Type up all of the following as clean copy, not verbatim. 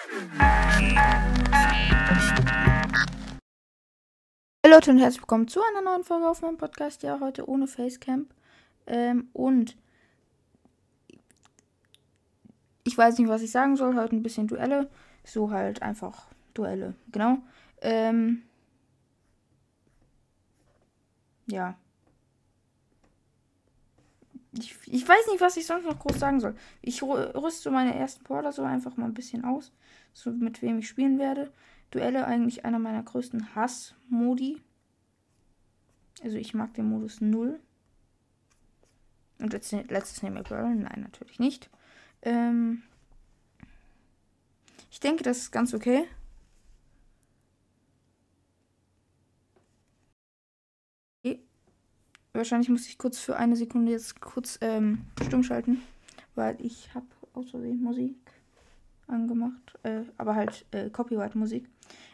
Hallo Leute und herzlich willkommen zu einer neuen Folge auf meinem Podcast. Ja, heute ohne Facecamp. Und ich weiß nicht, was ich sagen soll. Heute ein bisschen Duelle. So halt einfach Duelle. Genau. Ja. Ich weiß nicht, was ich sonst noch groß sagen soll. Ich rüste meine ersten Brawler so einfach mal ein bisschen aus. So mit wem ich spielen werde. Duelle eigentlich einer meiner größten Hassmodi. Also ich mag den Modus 0. Und letztes nehmen wir Brawl. Nein, natürlich nicht. Ich denke, das ist ganz okay. Wahrscheinlich muss ich kurz für eine Sekunde jetzt kurz stumm schalten, weil ich habe aus Versehen Musik angemacht, aber halt Copyright-Musik.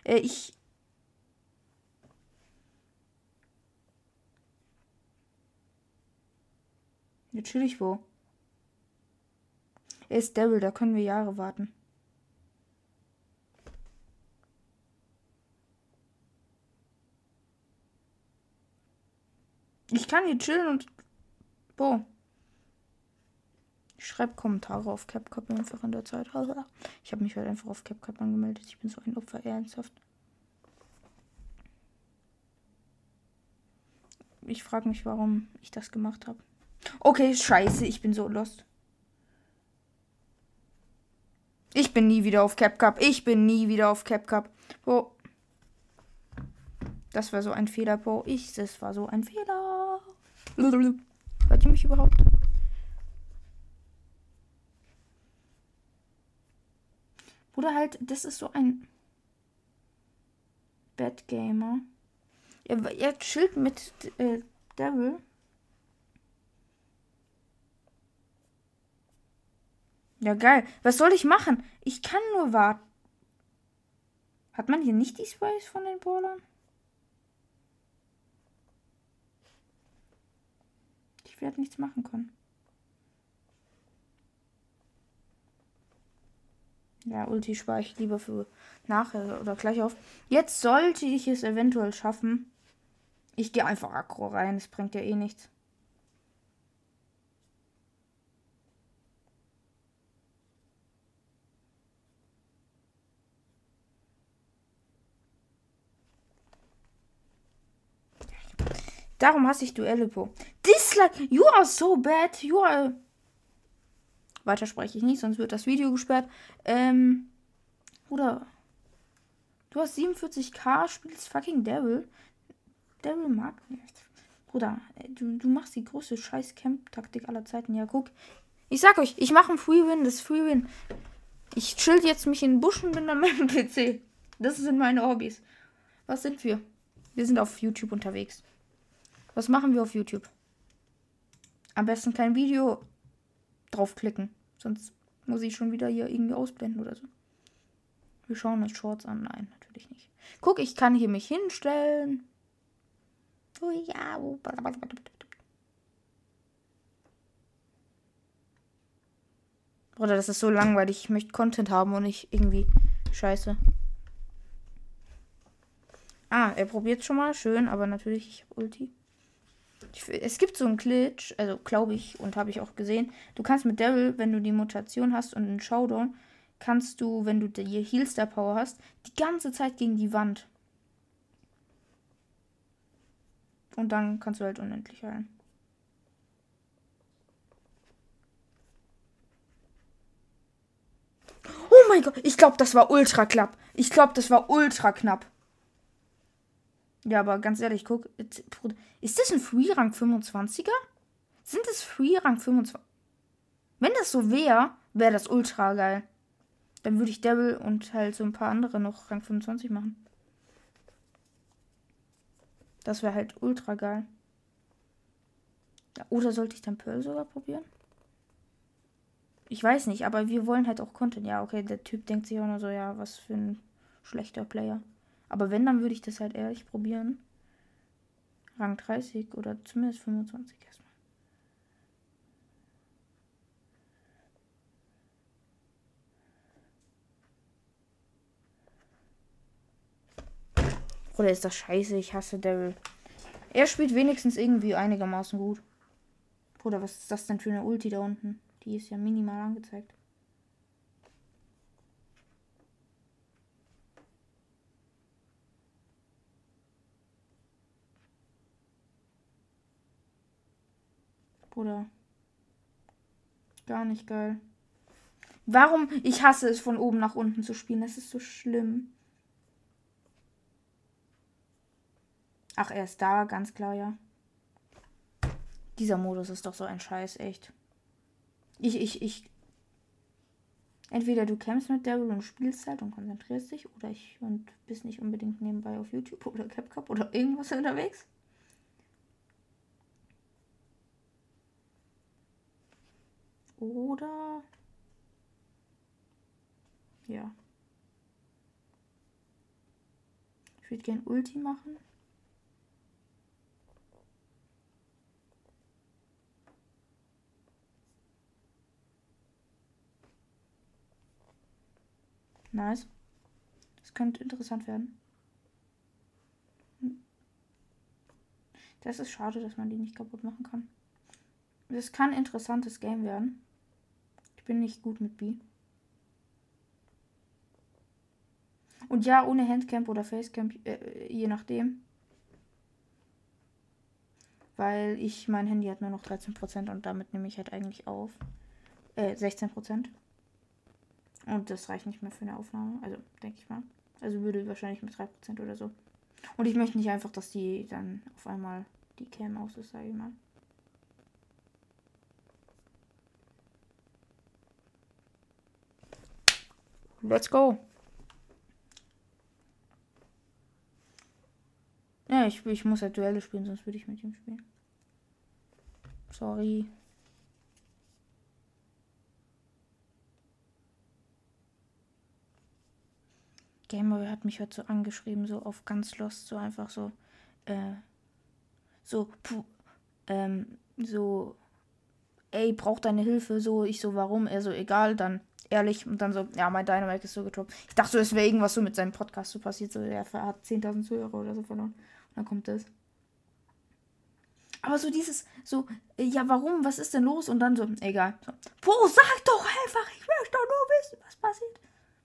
Natürlich wo? Er ist Daryl, da können wir Jahre warten. Ich kann hier chillen und... Boah. Ich schreibe Kommentare auf CapCut einfach in der Zeit. Ich habe mich halt einfach auf CapCut angemeldet. Ich bin so ein Opfer, ernsthaft. Ich frage mich, warum ich das gemacht habe. Okay, scheiße, ich bin so lost. Ich bin nie wieder auf CapCut. Ich bin nie wieder auf CapCut. Boah. Das war so ein Fehler, Bro. Das war so ein Fehler. Hört ihr mich überhaupt? Oder halt, das ist so ein Bad Gamer. Er chillt mit Devil. Ja, geil. Was soll ich machen? Ich kann nur warten. Hat man hier nicht die Sprays von den Brawlern? Ich werde nichts machen können. Ja, Ulti spare ich lieber für nachher oder gleich auf. Jetzt sollte ich es eventuell schaffen. Ich gehe einfach aggro rein. Das bringt ja eh nichts. Darum hasse ich Duelle, Bro. Dislike. You are so bad. You are... Weiter spreche ich nicht, sonst wird das Video gesperrt. Bruder. Du hast 47k, spielst fucking Devil. Devil mag nicht. Bruder, du machst die größte Scheiß-Camp-Taktik aller Zeiten. Ja, guck. Ich sag euch, ich mache einen Free-Win, das ist Free-Win. Ich chill jetzt mich in den Busch und bin an meinem PC. Das sind meine Hobbys. Was sind wir? Wir sind auf YouTube unterwegs. Was machen wir auf YouTube? Am besten kein Video draufklicken. Sonst muss ich schon wieder hier irgendwie ausblenden oder so. Wir schauen uns Shorts an. Nein, natürlich nicht. Guck, ich kann hier mich hinstellen. Oh ja. Bruder, das ist so langweilig. Ich möchte Content haben und nicht irgendwie Scheiße. Ah, er probiert schon mal. Schön, aber natürlich, ich habe Ulti. Es gibt so einen Glitch, also glaube ich und habe ich auch gesehen. Du kannst mit Daryl, wenn du die Mutation hast und einen Showdown, kannst du, wenn du die Heal-Star Power hast, die ganze Zeit gegen die Wand. Und dann kannst du halt unendlich heilen. Oh mein Gott, ich glaube, das war ultra knapp. Ja, aber ganz ehrlich, guck. Ist das ein Free-Rang 25er? Sind das Free-Rang 25? Wenn das so wäre, wäre das ultra geil. Dann würde ich Devil und halt so ein paar andere noch Rang 25 machen. Das wäre halt ultra geil. Ja, oder sollte ich dann Pearl sogar probieren? Ich weiß nicht, aber wir wollen halt auch Content. Ja, okay, der Typ denkt sich auch nur so, ja, was für ein schlechter Player. Aber wenn, dann würde ich das halt ehrlich probieren. Rang 30 oder zumindest 25 erstmal. Oder ist das scheiße? Ich hasse Daryl. Er spielt wenigstens irgendwie einigermaßen gut. Bruder, was ist das denn für eine Ulti da unten? Die ist ja minimal angezeigt. Bruder. Gar nicht geil. Warum? Ich hasse es, von oben nach unten zu spielen. Das ist so schlimm. Ach, er ist da, ganz klar, ja. Dieser Modus ist doch so ein Scheiß, echt. Entweder du kämpfst mit Daryl und spielst halt und konzentrierst dich, oder und bist nicht unbedingt nebenbei auf YouTube oder CapCut oder irgendwas unterwegs. Oder. Ja. Ich würde gern Ulti machen. Nice. Das könnte interessant werden. Das ist schade, dass man die nicht kaputt machen kann. Das kann ein interessantes Game werden. Ich bin nicht gut mit B. Und ja, ohne Handcamp oder Facecamp, je nachdem. Weil mein Handy hat nur noch 13% und damit nehme ich halt eigentlich auf. 16%. Und das reicht nicht mehr für eine Aufnahme. Also, denke ich mal. Also würde wahrscheinlich mit 3% oder so. Und ich möchte nicht einfach, dass die dann auf einmal die Cam aus ist, sage ich mal. Let's go. Ja, ich muss halt Duelle spielen, sonst würde ich mit ihm spielen. Sorry. Gameboy hat mich heute so angeschrieben, so auf ganz lost, so einfach so, so, ey, braucht deine Hilfe, so, ich so, warum? Er so, egal, dann ehrlich, und dann so, ja, mein Dynamite ist so getroppt. Ich dachte so, es wäre irgendwas so mit seinem Podcast so passiert, so, er hat 10.000 Zuhörer oder so verloren. Und dann kommt das. Aber so dieses, so, ja, warum, was ist denn los? Und dann so, egal. So, sag doch einfach, ich möchte doch nur wissen, was passiert.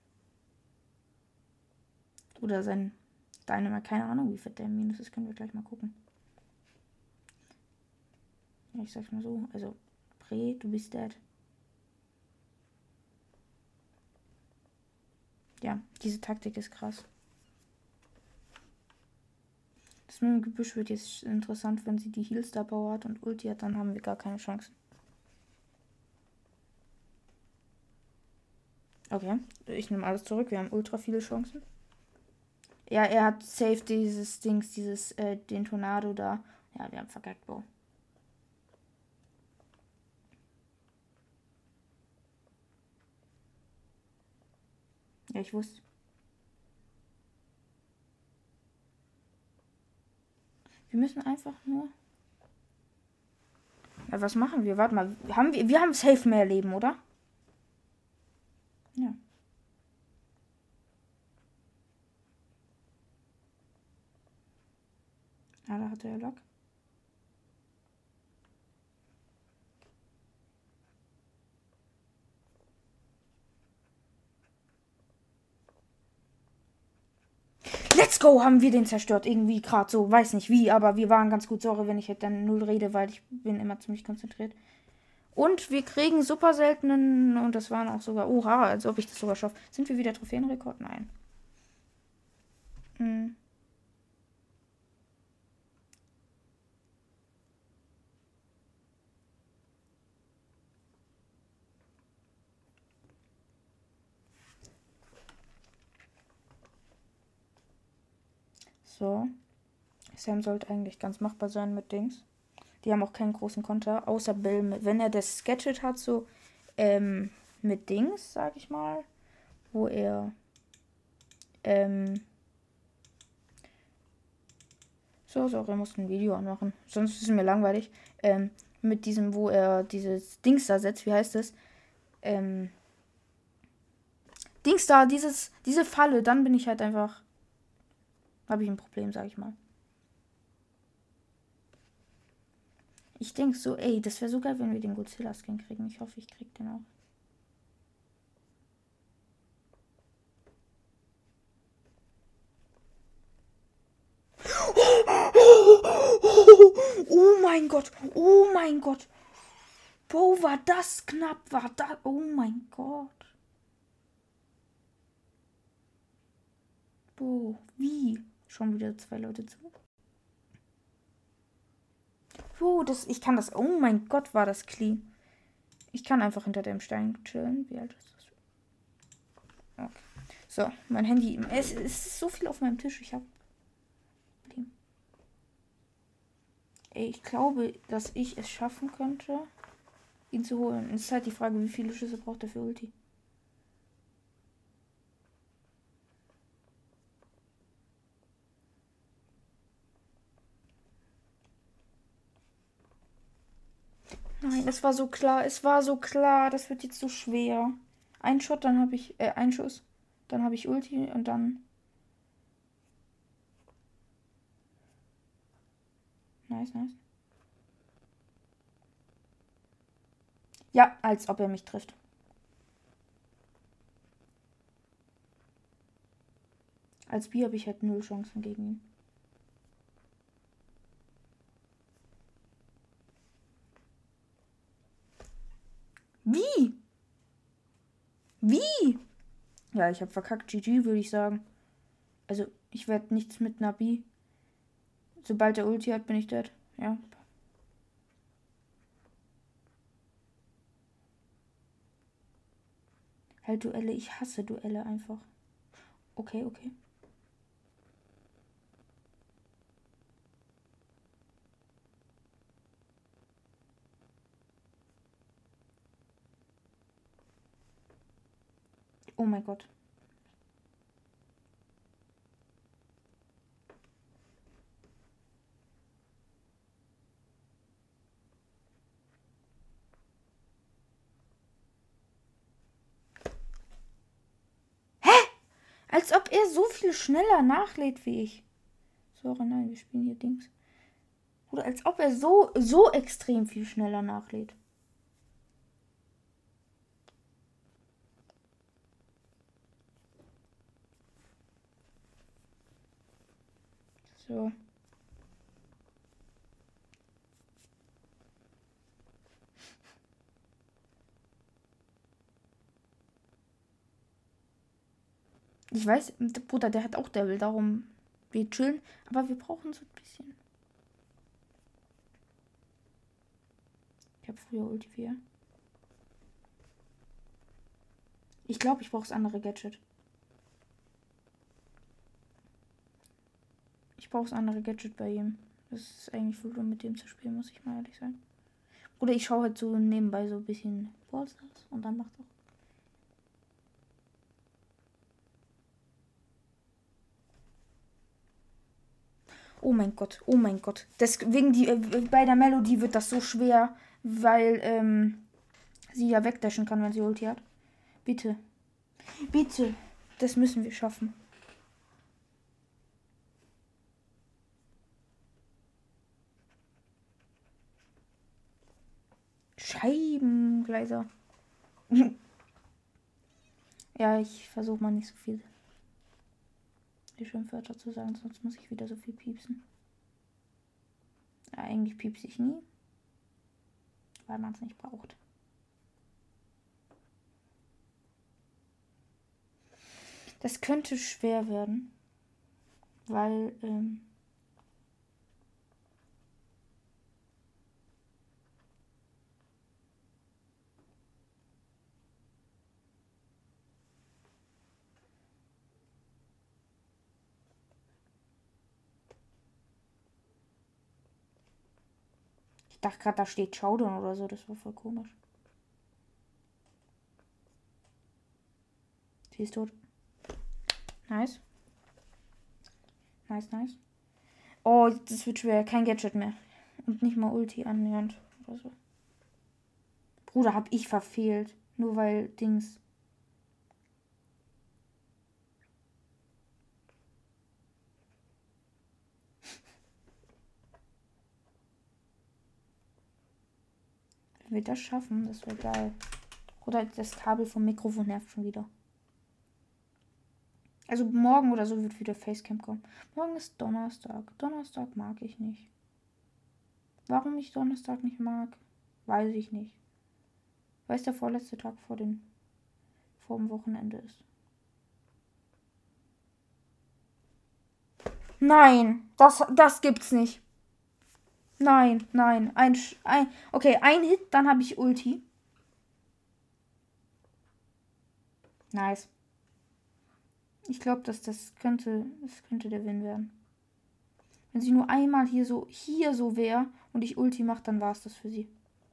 Oder sein Dynamite, keine Ahnung, wie fett der im Minus ist, können wir gleich mal gucken. Ja, ich sag's mal so, also, Pre, du bist dead. Ja, diese Taktik ist krass. Das mit dem Gebüsch wird jetzt interessant, wenn sie die Heal-Star Power hat und Ulti hat, dann haben wir gar keine Chancen. Okay, ich nehme alles zurück, wir haben ultra viele Chancen. Ja, er hat safe dieses Dings, den Tornado da. Ja, wir haben verkackt, Bro. Ja, ich wusste. Wir müssen einfach nur. Ja, was machen wir? Warte mal. Wir haben safe mehr Leben, oder? Ja. Ja, da hatte er Lock. Let's go, haben wir den zerstört. Irgendwie gerade so. Weiß nicht wie, aber wir waren ganz gut. Sorry, wenn ich halt dann null rede, weil ich bin immer ziemlich konzentriert. Und wir kriegen super seltenen, und das waren auch sogar, oha, als ob ich das sogar schaffe. Sind wir wieder Trophäenrekord? Nein. So. Sam sollte eigentlich ganz machbar sein mit Dings. Die haben auch keinen großen Konter, außer Bill. Wenn er das Sketchet hat, so mit Dings, sag ich mal, wo er er muss ein Video anmachen, sonst ist es mir langweilig. Mit diesem, wo er dieses Dings da setzt, wie heißt es? Dings da, diese Falle, dann bin ich halt einfach Habe ich ein Problem, sag ich mal. Ich denke so, ey, das wäre so geil, wenn wir den Godzilla-Skin kriegen. Ich hoffe, ich krieg den auch. Oh mein Gott. Oh mein Gott. Bro, war das knapp. War das. Oh mein Gott. Bro, wie? Schon wieder 2 Leute zu. Bro, ich kann das. Oh mein Gott, war das clean. Ich kann einfach hinter dem Stein chillen. Wie alt ist das? Okay. So, mein Handy. Es ist so viel auf meinem Tisch. Ich habe. Ey, ich glaube, dass ich es schaffen könnte, ihn zu holen. Es ist halt die Frage, wie viele Schüsse braucht er für Ulti. Nein, es war so klar. Es war so klar. Das wird jetzt so schwer. Ein Shot, dann habe ich. Ein Schuss. Dann habe ich Ulti und dann. Nice, nice. Ja, als ob er mich trifft. Als B habe ich halt 0 Chancen gegen ihn. Wie? Wie? Ja, ich habe verkackt. GG, würde ich sagen. Also, ich werde nichts mit Nabi. Sobald er Ulti hat, bin ich dead. Ja. Halt Duelle. Ich hasse Duelle einfach. Okay, okay. Oh mein Gott. Als ob er so viel schneller nachlädt wie ich. Sorry, nein, wir spielen hier Dings. Oder als ob er so extrem viel schneller nachlädt. So. Ich weiß, der Bruder, der hat auch Devil, darum wir chillen. Aber wir brauchen so ein bisschen. Ich habe früher Ulti 4. Ich glaube, ich brauche das andere Gadget. Ich brauche das andere Gadget bei ihm. Das ist eigentlich voll dumm, mit dem zu spielen, muss ich mal ehrlich sein. Oder ich schaue halt so nebenbei so ein bisschen Ballstars und dann macht auch. Oh mein Gott, oh mein Gott. Deswegen bei der Melodie wird das so schwer, weil sie ja wegdashen kann, wenn sie Ulti hat. Bitte. Bitte. Das müssen wir schaffen. Scheibengleiser. Ja, ich versuche mal nicht so viel die Schimpfwörter zu sagen, sonst muss ich wieder so viel piepsen. Ja, eigentlich piepse ich nie, weil man es nicht braucht. Das könnte schwer werden, weil ich dachte gerade, da steht Showdown oder so. Das war voll komisch. Sie ist tot. Nice. Nice, nice. Oh, das wird schwer. Kein Gadget mehr. Und nicht mal Ulti annähernd oder so. Bruder, hab ich verfehlt. Nur weil Dings. wir das schaffen, das wäre geil. Oder das Kabel vom Mikrofon nervt schon wieder. Also morgen oder so wird wieder Facecam kommen. Morgen ist Donnerstag. Donnerstag mag ich nicht. Warum ich Donnerstag nicht mag, weiß ich nicht. Weil es der vorletzte Tag vor dem Wochenende ist. Nein, das gibt's nicht. Nein. Okay, ein Hit, dann habe ich Ulti. Nice. Ich glaube, das könnte der Win werden. Wenn sie nur einmal hier so wäre und ich Ulti mache, dann war es das für sie.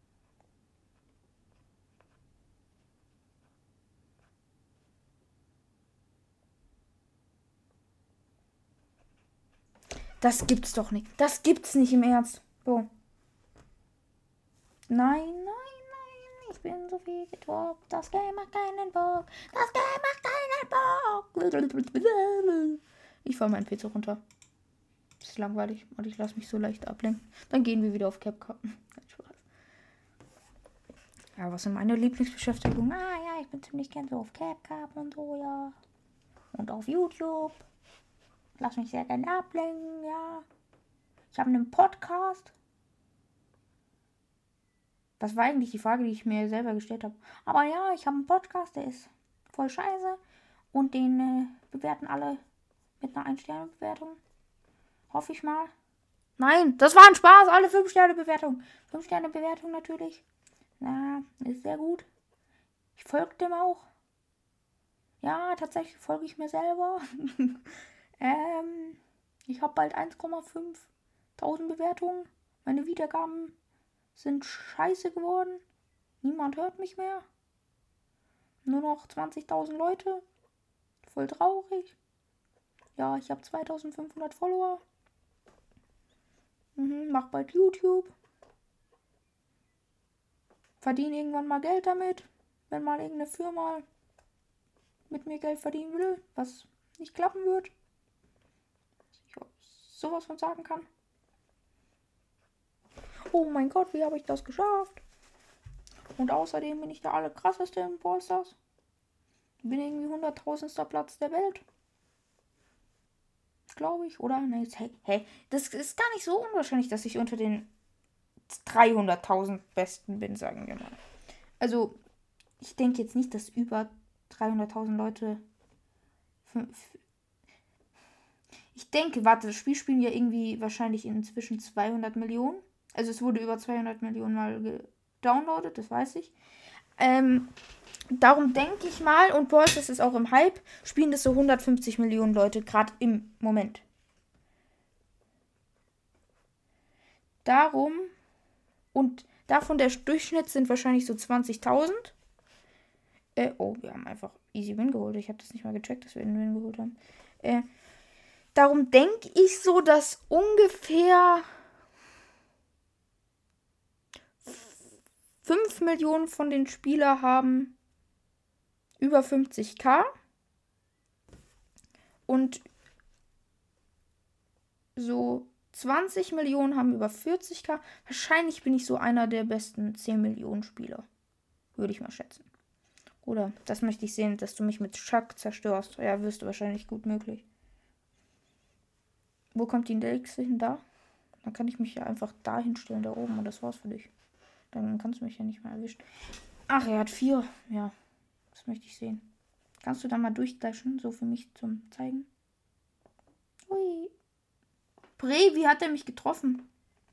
Das gibt's doch nicht. Das gibt's nicht im Ernst. So. Nein. Ich bin so viel getoppt. Das Game macht keinen Bock. Das Game macht keinen Bock. Ich fahr meinen PC runter. Das ist langweilig und ich lasse mich so leicht ablenken. Dann gehen wir wieder auf CapCut. Ja, was sind meine Lieblingsbeschäftigungen? Ja, ich bin ziemlich gern so auf CapCut und so, ja. Und auf YouTube. Lass mich sehr gerne ablenken, ja. Ich habe einen Podcast. Das war eigentlich die Frage, die ich mir selber gestellt habe. Aber ja, ich habe einen Podcast, der ist voll scheiße. Und den bewerten alle mit einer 1-Sterne-Bewertung. Hoffe ich mal. Nein, das war ein Spaß. Alle 5-Sterne-Bewertung. 5-Sterne-Bewertung natürlich. Na, ist sehr gut. Ich folge dem auch. Ja, tatsächlich folge ich mir selber. Ich habe bald 1,5 tausend Bewertungen. Meine Wiedergaben sind scheiße geworden. Niemand hört mich mehr. Nur noch 20.000 Leute. Voll traurig. Ja, ich habe 2.500 Follower. Mach bald YouTube. Verdiene irgendwann mal Geld damit. Wenn mal irgendeine Firma mit mir Geld verdienen will, was nicht klappen wird. Ich sowas von sagen kann. Oh mein Gott, wie habe ich das geschafft? Und außerdem bin ich der allerkrasseste im Brawl Stars. Bin irgendwie 100.000. Platz der Welt. Glaube ich, oder? Nee, hey, das ist gar nicht so unwahrscheinlich, dass ich unter den 300.000 Besten bin, sagen wir mal. Also, ich denke jetzt nicht, dass über 300.000 Leute... Ich denke, warte, das Spiel spielen ja irgendwie wahrscheinlich inzwischen 200 Millionen. Also es wurde über 200 Millionen Mal gedownloadet, das weiß ich. Darum denke ich mal, und Brawl Stars ist auch im Hype, spielen das so 150 Millionen Leute, gerade im Moment. Darum, und davon der Durchschnitt sind wahrscheinlich so 20.000. Wir haben einfach easy Win geholt. Ich habe das nicht mal gecheckt, dass wir einen Win geholt haben. Darum denke ich so, dass ungefähr 5 Millionen von den Spielern haben über 50k. Und so 20 Millionen haben über 40k. Wahrscheinlich bin ich so einer der besten 10 Millionen Spieler. Würde ich mal schätzen. Oder das möchte ich sehen, dass du mich mit Chuck zerstörst. Ja, wirst du wahrscheinlich gut möglich. Wo kommt die nächste hin? Da? Dann kann ich mich ja einfach da hinstellen, da oben. Und das war's für dich. Dann kannst du mich ja nicht mehr erwischen. Ach, er hat 4. Ja, das möchte ich sehen. Kannst du da mal durchgleichen, so für mich zum Zeigen? Ui. Bre, wie hat er mich getroffen?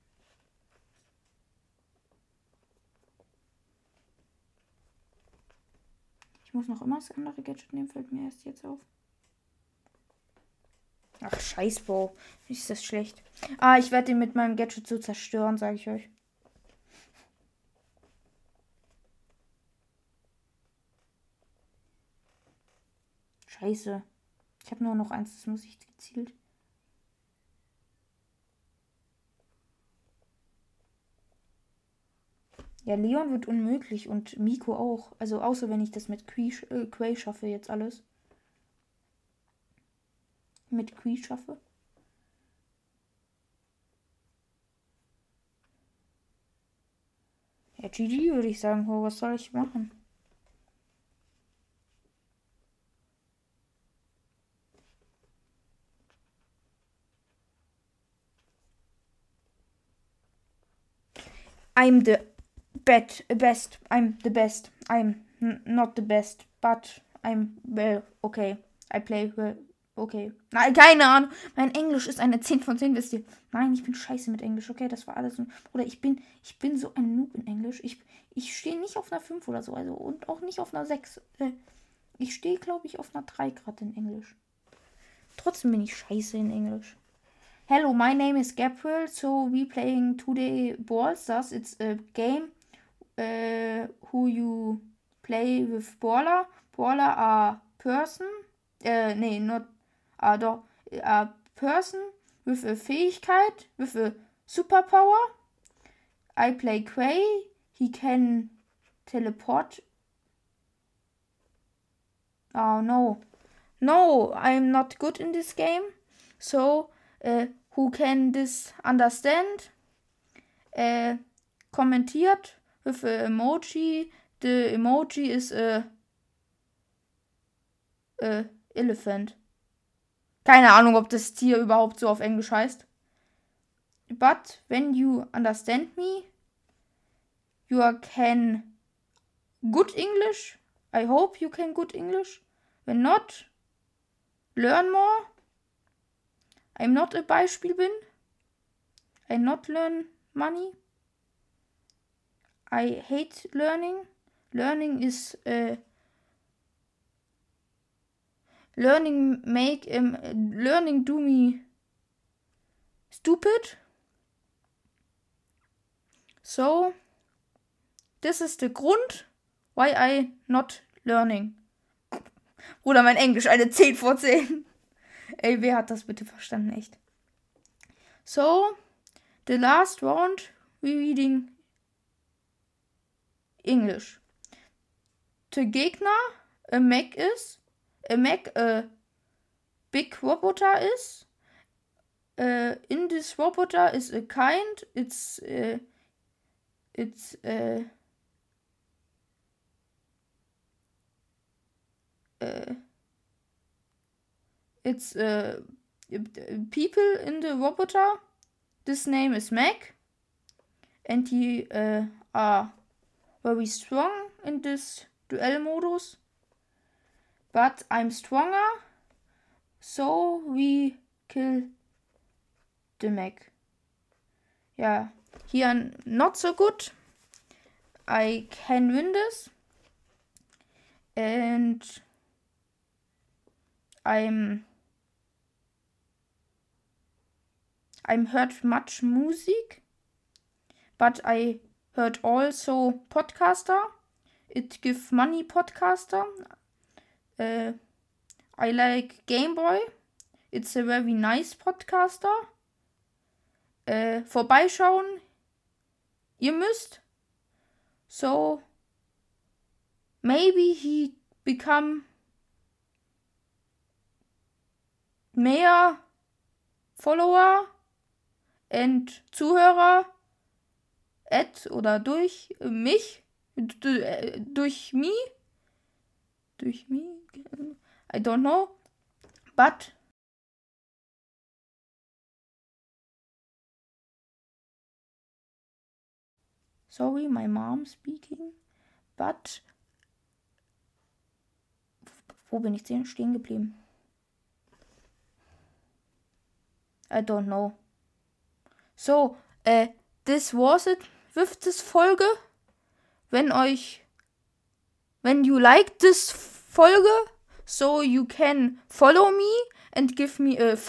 Ich muss noch immer das andere Gadget nehmen, fällt mir erst jetzt auf. Ach, scheiß, Bro. Ist das schlecht. Ich werde ihn mit meinem Gadget so zerstören, sage ich euch. Scheiße. Ich habe nur noch eins, das muss ich gezielt. Ja, Leon wird unmöglich und Miko auch. Also außer wenn ich das mit Quay schaffe jetzt alles. Mit Quay schaffe. Ja, GG würde ich sagen. Oh, was soll ich machen? I'm the best. I'm the best. I'm not the best, but I'm well. Okay. I play well. Okay. Nein, keine Ahnung. Mein Englisch ist eine 10 von 10, wisst ihr. Nein, ich bin scheiße mit Englisch. Okay, das war alles. Oder ich bin so ein Noob in Englisch. Ich stehe nicht auf einer 5 oder so. Also, und auch nicht auf einer 6. Ich stehe, glaube ich, auf einer 3 gerade in Englisch. Trotzdem bin ich scheiße in Englisch. Hello, my name is Gabriel. So we playing today Brawl Stars. It's a game who you play with Brawler. Brawler are person. A person with a Fähigkeit, with a superpower. I play Quay. He can teleport. Oh no. No, I'm not good in this game. So, who can this understand? Kommentiert with a emoji. The emoji is a elephant. Keine Ahnung, ob das Tier überhaupt so auf Englisch heißt. But when you understand me, you can good English. I hope you can good English. When not, learn more. I'm not a Beispiel bin. I not learn money. I hate learning. Learning is learning do me stupid. So, this is the Grund why I not learning. Bruder, mein Englisch, eine 10 von 10. Ey, wer hat das bitte verstanden, echt? So, the last round, we reading English. The Gegner, a Mac is, a Mac, a big roboter is. In this roboter is a kind, it's people in the roboter. This name is Mac, and he are very strong in this duel modus. But I'm stronger, so we kill the Mac. Yeah, here not so good. I can win this, and I'm heard much music, but I heard also podcaster. It give money podcaster. I like Game Boy. It's a very nice podcaster. Vorbeischauen. Ihr müsst. So maybe he become mehr Follower und Zuhörer oder durch mich, durch me, I don't know, but sorry, my mom speaking, but wo bin ich stehen geblieben? I don't know. So, this was it with this Folge. Wenn you like this Folge, so you can follow me and give me a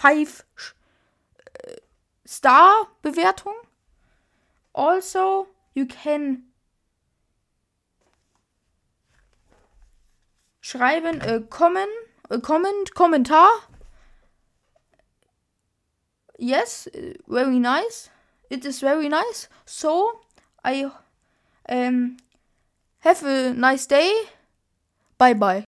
5-star Bewertung. Also, you can schreiben a Kommentar. Yes, very nice. It is very nice. So, I have a nice day. Bye bye.